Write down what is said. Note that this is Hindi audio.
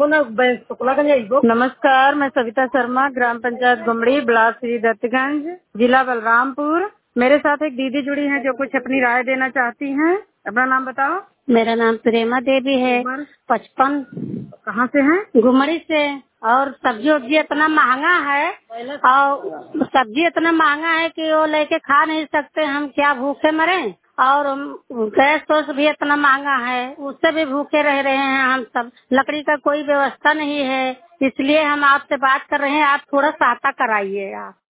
नमस्कार, मैं सविता शर्मा, ग्राम पंचायत गुमड़ी, ब्लॉक श्री दत्तगंज, जिला बलरामपुर। मेरे साथ एक दीदी जुड़ी हैं जो कुछ अपनी राय देना चाहती हैं। अपना नाम बताओ। मेरा नाम प्रेमा देवी है। 55। कहाँ से हैं? गुमड़ी से। और सब्जी वब्जी इतना महंगा है, और सब्जी इतना महंगा है कि वो लेके खा नहीं सकते, हम क्या भूखे मरे। और गैस वैस भी इतना महंगा है, उससे भी भूखे रह रहे हैं हम सब। लकड़ी का कोई व्यवस्था नहीं है, इसलिए हम आपसे बात कर रहे हैं, आप थोड़ा सहायता कराइए आप।